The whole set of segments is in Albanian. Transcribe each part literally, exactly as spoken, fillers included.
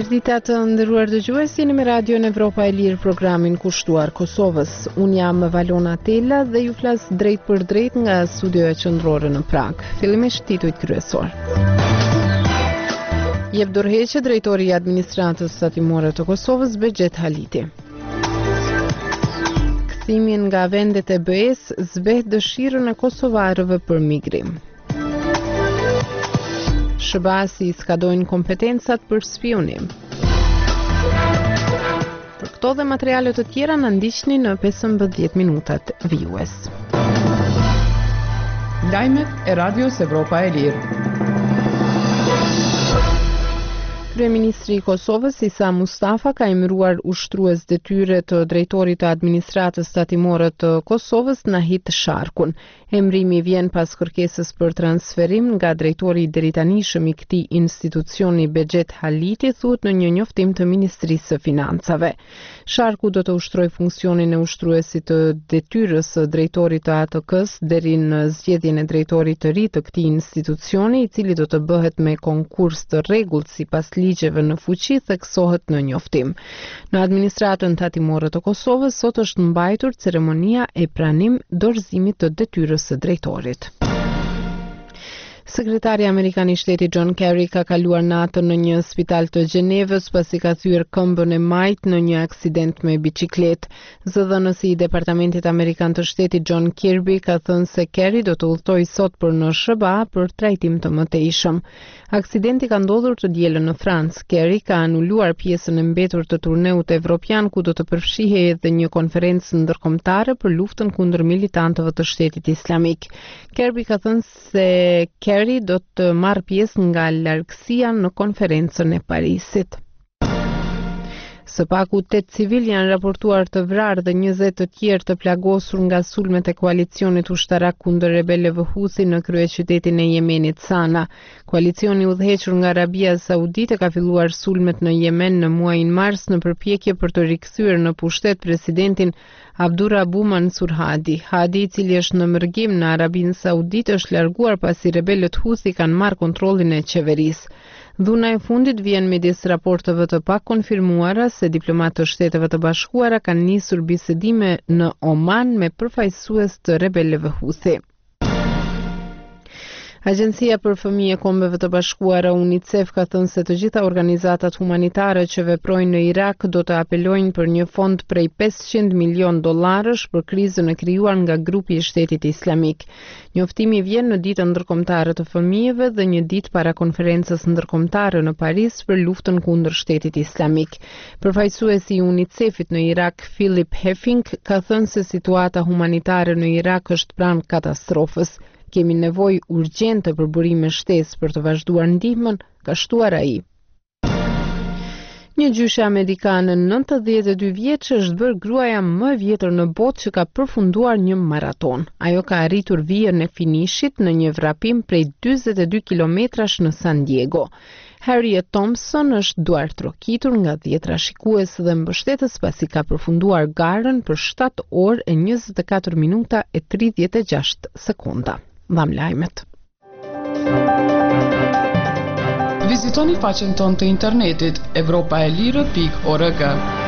Mirëdita të nderuar dëgjues, jeni me Radion Evropa e Lirë, programin kushtuar Kosovës. Unë jam Valona Tella dhe ju flas drejt për drejt nga studioja qendrore në Prag. Fillimisht titujt kryesor. Jep dorëheqje drejtori i administratës tatimore të Kosovës, Begjet Haliti. Kthimin nga vendet e B E-s zbeh dëshirën e kosovarëve për migrim. Shëbasi skadojnë kompetencat për spionim. Për këto dhe materialet të tjera në ndiqni në pesëmbëdhjetë minutat vijues. Lajmet e Radios Evropa e Lirë. Kryeministri i Kosovës, Isa Mustafa, ka emëruar ushtrues detyre të drejtorit të administratës tatimore të Kosovës, Nahit Sharkun. Emrimi vjen pas kërkesës për transferim nga drejtori i deritanishëm i këtij institucioni, Begjet Haliti, thuhet në një njoftim të Ministrisë së Financave. Sharku do të ushtrojë funksionin e ushtruesit të detyrës së drejtorit të A T K-s deri në zgjedhjen e drejtorit të ri të këtij institucioni, i cili do të bëhet me konkurs të rregullt sipas ligjeve në fuqi, theksohet në njoftim. Në administratën tatimore të Kosovës sot është mbajtur ceremonia e pranim dorëzimit të detyrës së drejtorit. Sekretari Amerikan i Shtetit John Kerry ka kaluar natën në një spital të Gjenevës pasi ka thyer këmbën e majt në një aksident me biçikletë. Zëdhënësi i Departamentit Amerikan të Shtetit John Kirby ka thënë se Kerry do të udhtojë sot për në S B A për trajtim të mëtejshëm. Aksidenti ka ndodhur të dielën në Francë. Kerry ka anuluar pjesën e mbetur të turneut evropian ku do të përfshihej edhe një konferencë ndërkombëtare për luftën kundër militantëve të Shtetit Islamik. Kirby ka thënë se Kerry do të marrë pjesë nga largësia në konferencën e Parisit. Së paku tetë civil janë raportuar të vrarë dhe njëzet të tjerë të plagosur nga sulmet e koalicionit ushtarak kundër rebelëve Huthi në kryeqytetin e Yemenit Sana. Koalicioni udhëhequr nga Arabia Saudite ka filluar sulmet në Yemen në muajin mars në përpjekje për të rikthyer në pushtet presidentin Abdurabu Mansur Hadi. Hadi, i cili është në mërgim në Arabinë Saudite, është larguar pasi rebelët Huthi kanë marrë kontrollin e qeverisë. Dhuna e fundit vjen midis raporteve të pakonfirmuara se diplomatë të Shteteve të Bashkuara kanë nisur bisedime në Oman me përfaqësues të rebelëve Huthi. Agjencia për Fëmijë e Kombeve të Bashkuara UNICEF ka thënë se të gjitha organizatat humanitare që veprojnë në Irak do të apelojnë për një fond prej pesëqind milion dollarësh për krizën e krijuar nga grupi i Shtetit Islamik. Njoftimi vjen në ditën ndërkombëtare të fëmijëve dhe një ditë para konferencës ndërkombëtare në Paris për luftën kundër Shtetit Islamik. Përfaqësuesi i UNICEF-it në Irak, Philip Heffing, ka thënë se situata humanitare në Irak është pranë katastrofës. Kemi nevojë urgjente për burime shtesë për të vazhduar ndihmën, ka shtuar ai. Një gjyshe amerikane nëntëdhjetë e dy vjeç është bërë gruaja më e vjetër në botë që ka përfunduar një maraton. Ajo ka arritur vijën e finishit në një vrapim prej dyzet e dy kilometrash në San Diego. Harriet Thompson është duar trokitur nga dhjetra shikues dhe mbështetës pasi ka përfunduar garën për shtatë orë e njëzet e katër minuta e tridhjetë e gjashtë sekonda. Mbam lajmet. Vizitoni faqen tonë të internetit evropaelire pikë org.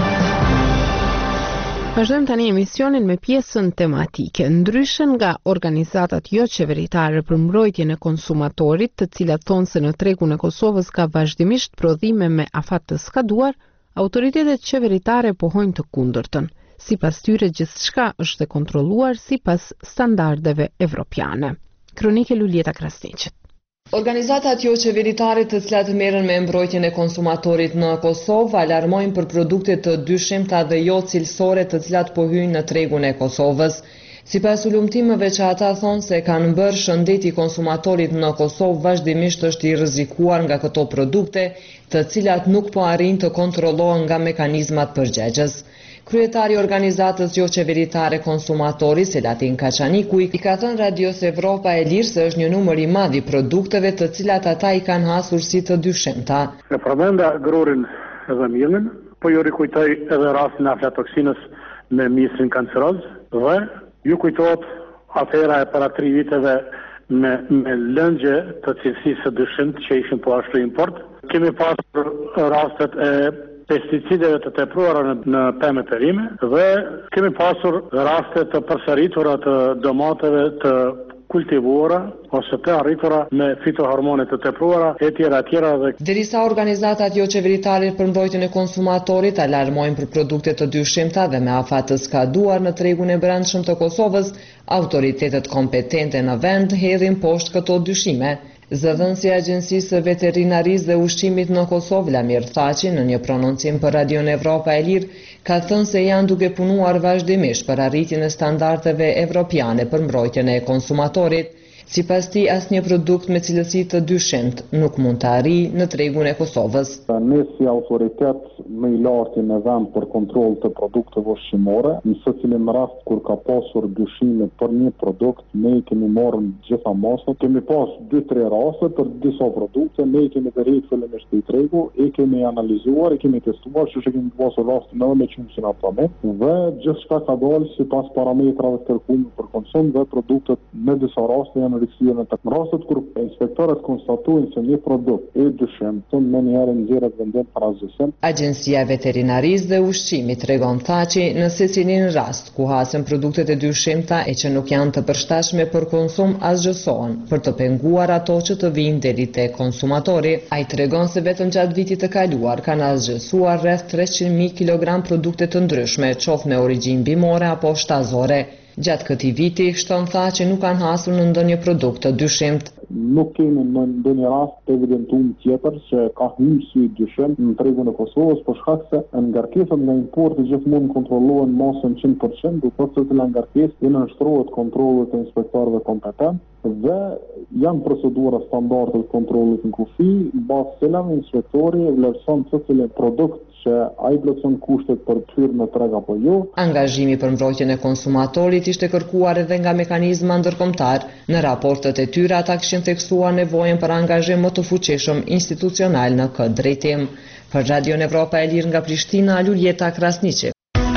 Vazhdojmë tani emisionin me pjesën tematike. Ndryshe nga organizatat jo qeveritare për mbrojtjen e konsumatorit, të cilat thonë se në tregun e Kosovës ka vazhdimisht prodhime me afat të skaduar, autoritetet qeveritare pohojnë të kundërtën. Sipas tyre gjithçka është e kontrolluar sipas standardeve evropiane. Kronike Luljeta Krasniqit. Organizatat jo qeveritare të cilat merren me mbrojtjen e konsumatorit në Kosovë alarmojnë për produkte të dyshimta dhe jo cilësore të cilat po hyjnë në tregun e Kosovës. Sipas ulumtimeve që ata thonë se kanë bërë, shëndeti i konsumatorit në Kosovë vazhdimisht është i rrezikuar nga këto produkte, të cilat nuk po arrin të kontrollohen nga mekanizmat përgjegjës. Kryetari i organizatës jo qeveritare konsumatori, Selatin Kaçaniku, i ka thënë Radios Evropa e Lirë se është një numër i madh i produkteve të cilat ata i kanë hasur si të dyshimta. E përmenda grorin dhe mielin, po ju rikujtoj edhe rastin e aflatoksinës me misrin kanceroz dhe ju kujtohet afera e para tri viteve me, me lëngje të cilësisë së dyshimt që ishin po ashtu import. Kemi pasur rastet e pesticideve të tepruara në, në pemë të rime dhe kemi pasur raste të përsëritura të domateve të kultivuara ose të arritura me fitohormone të tepruara e tjera e tjera dhe derisa organizatat jo qeveritare për mbrojtjen e konsumatorit alarmojnë për produkte të dyshimta dhe me afat të skaduar në tregun e brendshëm të Kosovës, autoritetet kompetente në vend hedhin poshtë këto dyshime. Zëdhënësi i Agjencisë Veterinarisë dhe Ushqimit në Kosovë, Lamir Thaçi, në një prononcim për Radion Evropa e Lirë, ka thënë se janë duke punuar vazhdimisht për arritjen e standardeve evropiane për mbrojtjen e konsumatorit. Sipas tij, asnjë produkt me cilësi të dyshimt nuk mund të arrijë në tregun e Kosovës. Ne si autoritet më i lartë në vend për kontroll të produkteve ushqimore, në secilin rast kur ka pasur dyshime për një produkt, ne kemi marrë gjitha masat, kemi pas dy tre raste për disa produkte, ne kemi vërejt fillimisht i tregu, e kemi analizuar, e kemi testuar, që kemi pasur raste në me qumësin apartament, dhe gjithçka ka dalë sipas parametrave të kërkuar për konsum dhe produktet në disa raste janë rikthyer në të rastet kur inspektorët konstatojnë se një produkt e dyshimtë më njëherë nxjerrët vendim para zësim. Agjencia Veterinarisë dhe Ushqimit tregon Thaçi në secilin rast ku hasen produktet e dyshimta e që nuk janë të përshtatshme për konsum asgjësohen për të penguar ato që të vinë deri te konsumatori. Ai tregon se vetëm gjatë vitit të kaluar kanë asgjësuar rreth treqind mijë kilogram produkte të ndryshme, qoftë me origjinë bimore apo shtazore. Gjatë këtij viti, shton Thaçi nuk kanë hasur në ndonjë produkt të dyshimt. Nuk kemi në ndonjë rast të evidentuar tjetër që ka hyrë sy dyshim në tregun e Kosovës, për shkak se ngarkesat nga importi gjithmonë kontrollohen masën njëqind përqind, do të thotë se ngarkesë i nënshtrohet kontrollit të inspektorëve kompetent dhe janë procedura standarde të kontrollit në kufi, bazë të cilave inspektori vlerëson se cilë produkt që ai plotson kushtet për të hyrë në treg apo jo. Angazhimi për mbrojtjen e konsumatorit ishte kërkuar edhe nga mekanizma ndërkombëtar. Në raportet e tyre ata kishin theksuar nevojën për angazhim më të fuqishëm institucional në këtë drejtim. Për Radion Evropa e Lirë nga Prishtina, Luljeta Krasniqi.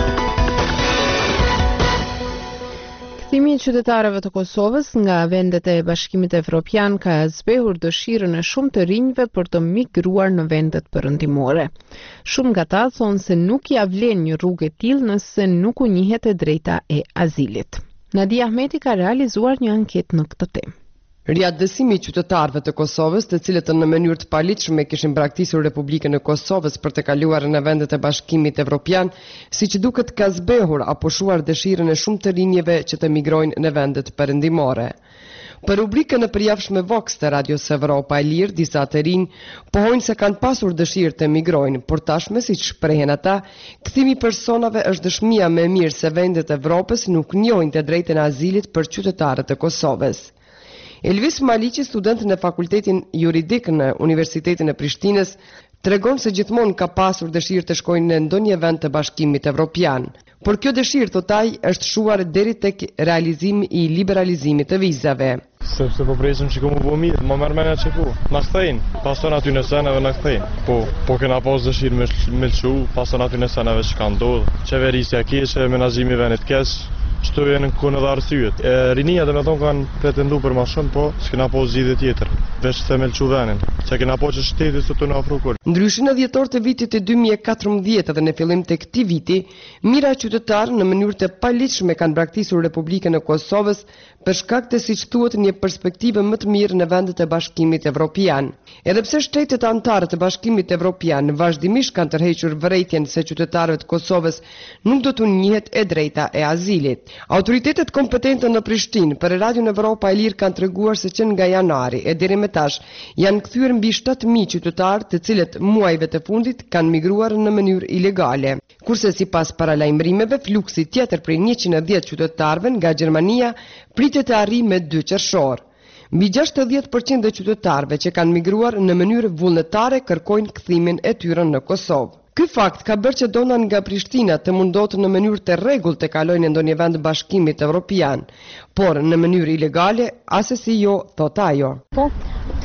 Kthimi i qytetarëve të Kosovës nga vendet e Bashkimit Evropian ka zbehur dëshirën e shumë të rinjve për të migruar në vendet perëndimore. Shumë nga ta thonë se nuk ja vlen një rrugë e tillë nëse nuk u njihet e drejta e azilit. Nadia Ahmeti ka realizuar një anketë në këtë temë. Riadësimi i qytetarëve të Kosovës, të cilët në mënyrë të paligjshme kishin braktisur Republikën e Kosovës për të kaluar në vendet e Bashkimit Evropian, siç duket ka zbehur apo shuar dëshirën e shumë të rinjve që të migrojnë në vendet perëndimore. Për rubrikën e përjavshme Vox të Radios Evropa e Lirë, disa të rinj pohojnë se kanë pasur dëshirë të migrojnë, por tashmë siç shprehen ata, kthimi i personave është dëshmia më e mirë se vendet e Evropës nuk njohin të drejtën e azilit për qytetarët e Kosovës. Elvis Maliqi, student në Fakultetin Juridik në Universitetin e Prishtinës, tregon se gjithmonë ka pasur dëshirë të shkojnë në ndonjë vend të Bashkimit Evropian. Por kjo dëshirë, thot ai, është shuar deri tek realizimi i liberalizimit të vizave. Sepse po presim që komu po mirë, më mërë menja që po. Në këthejnë, pason aty në seneve në këthejnë. Po, po kena pas dëshirë me, me lëshu, pason aty në seneve që ka ndodhë. Qeverisja keqe, menazhimi venit keqë, qëto e në kënë dhe arsyet. E, rinia dhe me tonë kanë pretendu për ma shumë, po s'kena po zgjidhje tjetër, veç se me lëqu venin, që kena po që shtetit së të në afru kur. Ndryshe në dhjetor të vitit e dy mijë e katërmbëdhjetë dhe në fillim të këtij viti, mira qytetarë në mënyrë të paligjshme kanë braktisur Republikën e Kosovës për shkak të, siç thuhet, një perspektive më të mirë në vendet e Bashkimit Evropian. Edhe pse shtetet anëtare të Bashkimit Evropian vazhdimisht kanë tërhequr vërejtjen se qytetarëve të Kosovës nuk do t'u njihet e drejta e azilit. Autoritetet kompetente në Prishtinë për Radion Evropa e Lirë kanë treguar se që nga janari e deri më tash janë kthyer mbi shtatë mijë qytetarë, të cilët muajve të fundit kanë migruar në mënyrë ilegale. Kurse sipas paralajmërimeve, fluksi tjetër prej njëqind e dhjetë qytetarëve nga Gjermania pritet të arrijë me dy qershor. Mbi gjashtëdhjetë përqind e qytetarëve që kanë migruar në mënyrë vullnetare kërkojnë kthimin e tyre në Kosovë. Ky fakt ka bërë që donat nga Prishtina të mundohet në mënyrë të rregullt të kalojnë në ndonjë vend Bashkimit Evropian, por në mënyrë ilegale asesi jo, thot ajo. Po,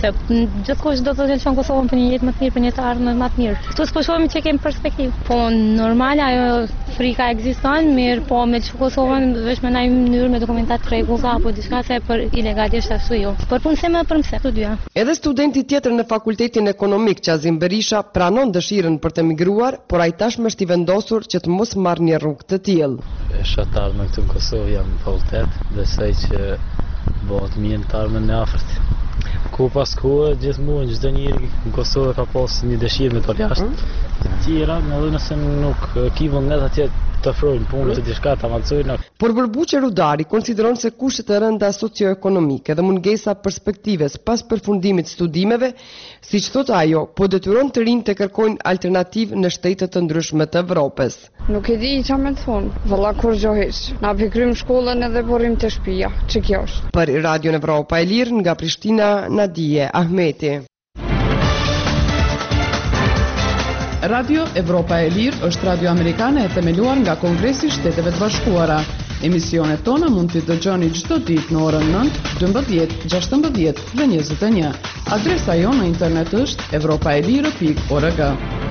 se gjithkush do të lëshon Kosovën për një jetë më të mirë, për një të ardhmë më të mirë. Ktu s'po shohim që kemi perspektivë. Po normal ajo frika ekziston, mirë, po me çu Kosovën vetëm në një mënyrë me dokumentat rregulla apo diçka se për ilegalisht ashtu jo. Por punësim edhe për mëse të dyja. Edhe studenti tjetër në Fakultetin Ekonomik Qazim Berisha pranon dëshirën për të migruar, por ai tashmë është i vendosur që të mos marrë një rrugë të tillë. Shatar me këtu në Kosovë jam në fakultet, besoj që bëhet mirë të armën në afërt. Ku pas ku gjithmonë çdo njeri në Kosovë ka pas një dëshirë me të jashtë. Të tjera, edhe nëse nuk ki vullnet atje të ofrojnë punë të diçka të avancojnë. Por Bërbuqe Rudari konsideron se kushtet e rënda socioekonomike dhe mungesa perspektives pas përfundimit studimeve, siç thot ajo, po detyron të rinjtë të kërkojnë alternativë në shtete të ndryshme të Evropës. Nuk e di çfarë më të thonë, valla kur gjo hiç. Na pikrym shkollën edhe borim të shtëpia. Ç'kjo kjo është? Për Radio Evropa e Lirë nga Prishtina, Nadije Ahmeti. Radio Evropa e Lirë është radio amerikane e themeluar nga Kongresi i Shteteve të Bashkuara. Emisionet tona mund t'i dëgjoni çdo ditë në orën nëntë, dymbëdhjetë, gjashtëmbëdhjetë dhe njëzet e një. Adresa jonë në internet është evropaelire pikë org.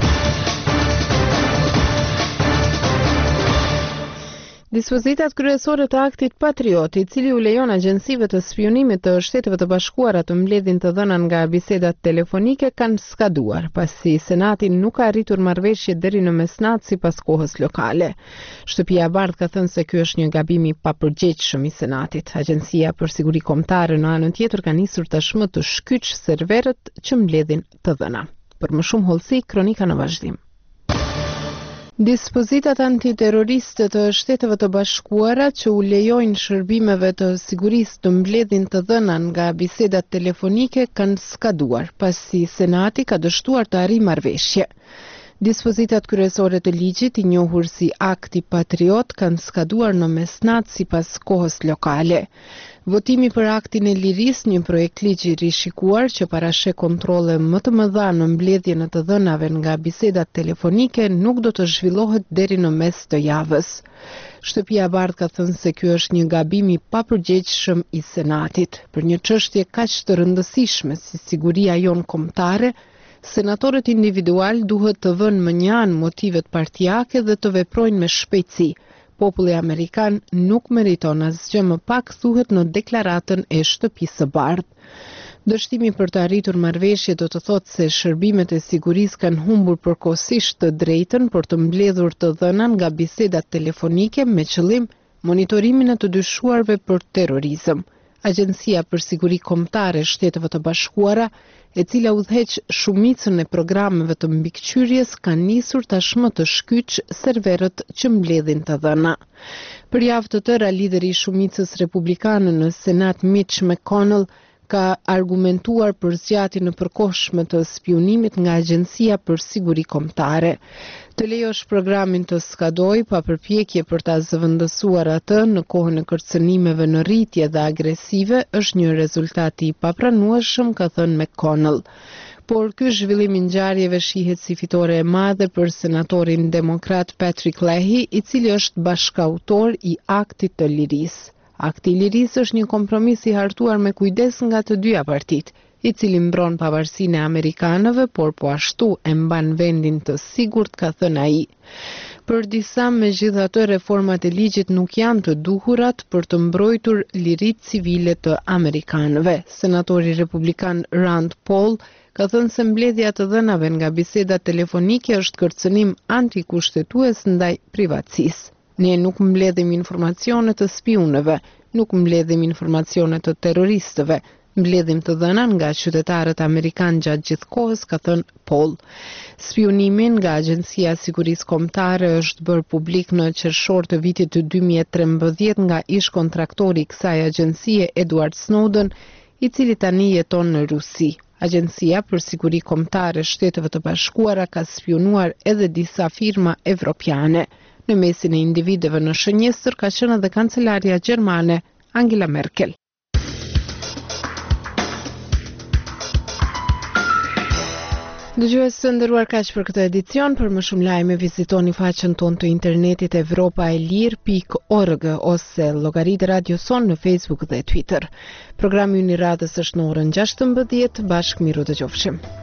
Dispozitat kryesore të aktit Patriot, i cili u lejon agjensive të spionimit të Shteteve të Bashkuara të mbledhin të dhëna nga bisedat telefonike, kanë skaduar, pasi Senati nuk ka arritur marrëveshje deri në mesnatë sipas kohës lokale. Shtëpia e Bardhë ka thënë se ky është një gabim i papërgjegjshëm i Senatit. Agjencia për Siguri Kombëtare në anën tjetër ka nisur tashmë të shkyq serverët që mbledhin të dhëna. Për më shumë hollësi, kronika në vazhdim. Dispozitat antiterroriste të Shteteve të Bashkuara që u lejojnë shërbimeve të sigurisë të mbledhin të dhëna nga bisedat telefonike kanë skaduar, pasi Senati ka dështuar të arrijë marrëveshje. Dispozitat kryesore të ligjit, i njohur si Akti Patriot, kanë skaduar në mesnatë sipas kohës lokale. Votimi për aktin e lirisë, një projekt ligji rishikuar që parasheh kontrolle më të mëdha në mbledhjen e të dhënave nga bisedat telefonike, nuk do të zhvillohet deri në mes të javës. Shtëpia e Bardhë ka thënë se ky është një gabim i papërgjegjshëm i Senatit. Për një çështje kaq të rëndësishme si siguria jonë kombëtare, senatorët individual duhet të vënë më një anë motivet partijake dhe të veprojnë me shpejtësi. Populli amerikan nuk meriton asgjë më pak, thuhet në deklaratën e Shtëpisë së Bardhë. Dështimi për të arritur marrëveshje do të thotë se shërbimet e sigurisë kanë humbur përkohësisht të drejtën për të mbledhur të dhëna nga bisedat telefonike me qëllim monitorimin e të dyshuarve për terrorizëm. Agjencia për Siguri Kombëtare e Shteteve të Bashkuara, e cila udhëheq shumicën e programeve të mbikëqyrjes, ka nisur tashmë të shkyq serverët që mbledhin të dhëna. Për javë të tëra, lideri i shumicës republikane në Senat Mitch McConnell ka argumentuar për zgjatjen e përkohshme të spionimit nga Agjencia për Siguri Kombëtare. Të lejosh programin të skadoj pa përpjekje për ta zëvendësuar atë në kohën e kërcënimeve në rritje dhe agresive është një rezultat i papranueshëm, ka thënë McConnell. Por ky zhvillim i ngjarjeve shihet si fitore e madhe për senatorin demokrat Patrick Leahy, i cili është bashkautor i Aktit të Lirisë. Akti i Lirisë është një kompromis i hartuar me kujdes nga të dyja partitë, i cili mbron pavarësinë e amerikanëve, por po ashtu e mban vendin të sigurt, ka thënë ai. Për disa, megjithatë, reformat e ligjit nuk janë të duhurat për të mbrojtur liritë civile të amerikanëve. Senatori republikan Rand Paul ka thënë se mbledhja të dhënave nga bisedat telefonike është kërcënim antikushtetues ndaj privatësisë. Ne nuk mbledhim informacione të spionëve, nuk mbledhim informacione të terroristëve, mbledhim të dhëna nga qytetarët amerikanë gjatë gjithë kohës, ka thënë Paul. Spionimin nga Agjencia e Sigurisë Kombëtare është bërë publik në qershor të vitit të dy mijë e trembëdhjetë nga ish kontraktori i kësaj agjencie Edward Snowden, i cili tani jeton në Rusi. Agjencia për Siguri Kombëtare e Shteteve të Bashkuara ka spionuar edhe disa firma evropiane. Në mesin e individëve në shënjestër ka qenë edhe kancelaria gjermane Angela Merkel. Dëgjues të nderuar, kaq për këtë edicion. Për më shumë lajme vizitoni faqen tonë të internetit evropaelir pikë org ose llogaritë Radio Son në Facebook dhe Twitter. Programi ynë i radhës është në orën gjashtëmbëdhjetë. Bashkë miru dëgjofshim.